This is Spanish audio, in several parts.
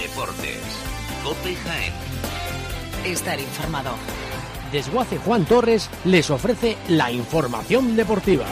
Deportes. COPE Jaén. Estar informado. Desguace Juan Torres les ofrece la información deportiva.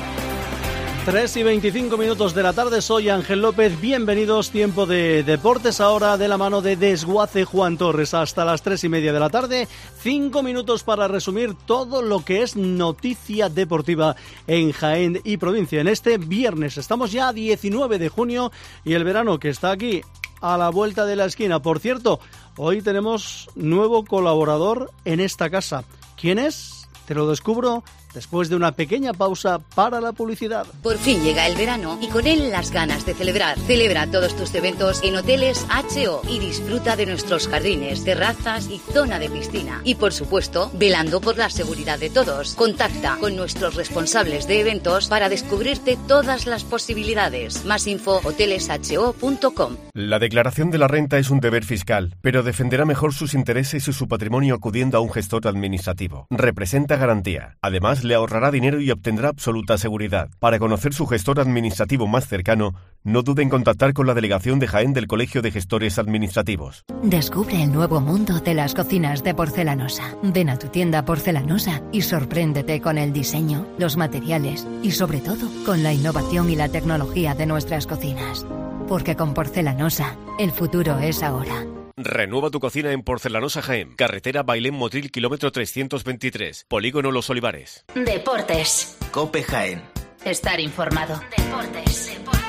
3:25 de la tarde, soy Ángel López, bienvenidos, tiempo de deportes ahora de la mano de Desguace Juan Torres hasta las 3:30 de la tarde, 5 minutos para resumir todo lo que es noticia deportiva en Jaén y provincia. En este viernes estamos ya a 19 de junio y el verano que está aquí a la vuelta de la esquina. Por cierto, hoy tenemos nuevo colaborador en esta casa. ¿Quién es? Te lo descubro después de una pequeña pausa para la publicidad. Por fin llega el verano y con él las ganas de celebrar. Celebra todos tus eventos en Hoteles H.O. y disfruta de nuestros jardines, terrazas y zona de piscina. Y por supuesto, velando por la seguridad de todos. Contacta con nuestros responsables de eventos para descubrirte todas las posibilidades. Más info, hotelesho.com. La declaración de la renta es un deber fiscal, pero defenderá mejor sus intereses y su patrimonio acudiendo a un gestor administrativo. Representa garantía. Además, le ahorrará dinero y obtendrá absoluta seguridad. Para conocer su gestor administrativo más cercano, no dude en contactar con la delegación de Jaén del Colegio de Gestores Administrativos. Descubre el nuevo mundo de las cocinas de Porcelanosa. Ven a tu tienda Porcelanosa y sorpréndete con el diseño, los materiales y sobre todo con la innovación y la tecnología de nuestras cocinas. Porque con Porcelanosa, el futuro es ahora. Renueva tu cocina en Porcelanosa Jaén. Carretera Bailén Motril, kilómetro 323. Polígono Los Olivares. Deportes. COPE Jaén. Estar informado. Deportes.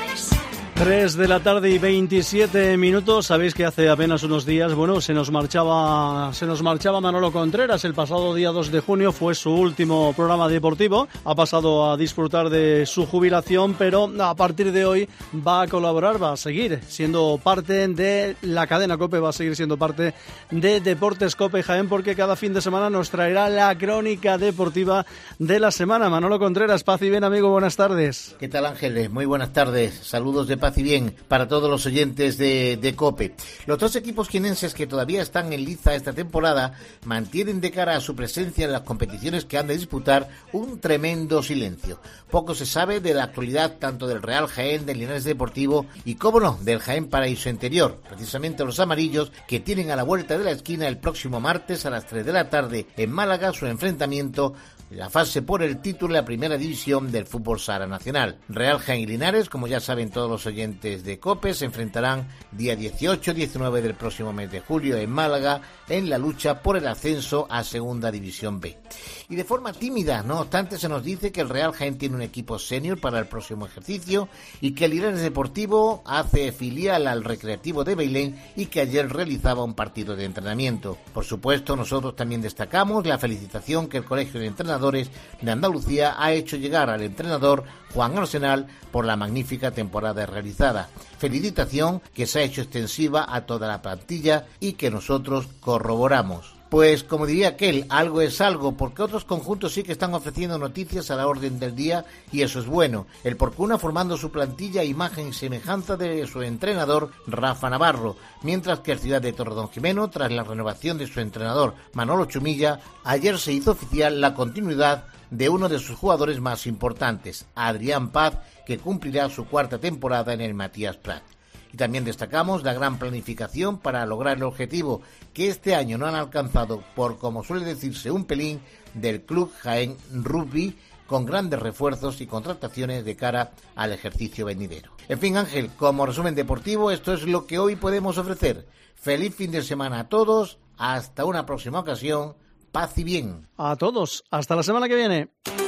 3 de la tarde y 27 minutos. Sabéis que hace apenas unos días, se nos marchaba Manolo Contreras. El pasado día 2 de junio fue su último programa deportivo. Ha pasado a disfrutar de su jubilación, pero a partir de hoy va a colaborar, va a seguir siendo parte de la cadena COPE, va a seguir siendo parte de Deportes COPE Jaén, porque cada fin de semana nos traerá la crónica deportiva de la semana. Manolo Contreras, paz y bien, amigo, buenas tardes. ¿Qué tal, Ángeles? Muy buenas tardes. Saludos de paz y bien para todos los oyentes de COPE. Los dos equipos jienenses que todavía están en liza esta temporada mantienen de cara a su presencia en las competiciones que han de disputar un tremendo silencio. Poco se sabe de la actualidad tanto del Real Jaén, del Linares Deportivo y, cómo no, del Jaén Paraíso Interior. Precisamente los amarillos, que tienen a la vuelta de la esquina el próximo martes a las 3 de la tarde en Málaga su enfrentamiento, la fase por el título de la primera división del fútbol sala nacional. Real Jaén y Linares, como ya saben todos los oyentes de COPE, se enfrentarán día 18-19 del próximo mes de julio en Málaga en la lucha por el ascenso a Segunda División B. Y de forma tímida, no obstante, se nos dice que el Real Jaén tiene un equipo senior para el próximo ejercicio y que el Linares Deportivo hace filial al Recreativo de Bailén y que ayer realizaba un partido de entrenamiento. Por supuesto, nosotros también destacamos la felicitación que el Colegio de Entrenadores de Andalucía ha hecho llegar al entrenador Juan Arsenal por la magnífica temporada realizada. Felicitación que se ha hecho extensiva a toda la plantilla y que nosotros corroboramos. Pues como diría aquel, algo es algo, porque otros conjuntos sí que están ofreciendo noticias a la orden del día y eso es bueno. El Porcuna formando su plantilla a imagen y semejanza de su entrenador Rafa Navarro, mientras que el Ciudad de Torredonjimeno, tras la renovación de su entrenador Manolo Chumilla, ayer se hizo oficial la continuidad de uno de sus jugadores más importantes, Adrián Paz, que cumplirá su cuarta temporada en el Matías Prat. Y también destacamos la gran planificación para lograr el objetivo que este año no han alcanzado por, como suele decirse, un pelín del Club Jaén Rugby, con grandes refuerzos y contrataciones de cara al ejercicio venidero. En fin, Ángel, como resumen deportivo, esto es lo que hoy podemos ofrecer. Feliz fin de semana a todos, hasta una próxima ocasión, paz y bien. A todos, hasta la semana que viene.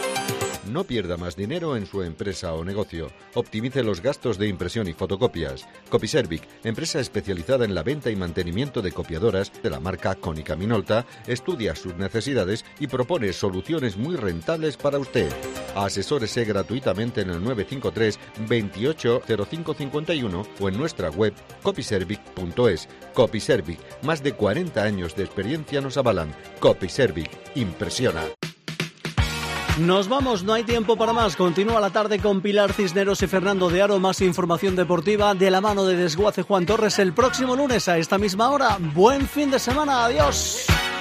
No pierda más dinero en su empresa o negocio. Optimice los gastos de impresión y fotocopias. Copiservic, empresa especializada en la venta y mantenimiento de copiadoras de la marca Konica Minolta, estudia sus necesidades y propone soluciones muy rentables para usted. Asesórese gratuitamente en el 953 28 0551 o en nuestra web copiservic.es. Copiservic, más de 40 años de experiencia nos avalan. Copiservic, impresiona. Nos vamos, no hay tiempo para más. Continúa la tarde con Pilar Cisneros y Fernando de Aro. Más información deportiva de la mano de Desguace Juan Torres el próximo lunes a esta misma hora. Buen fin de semana, adiós.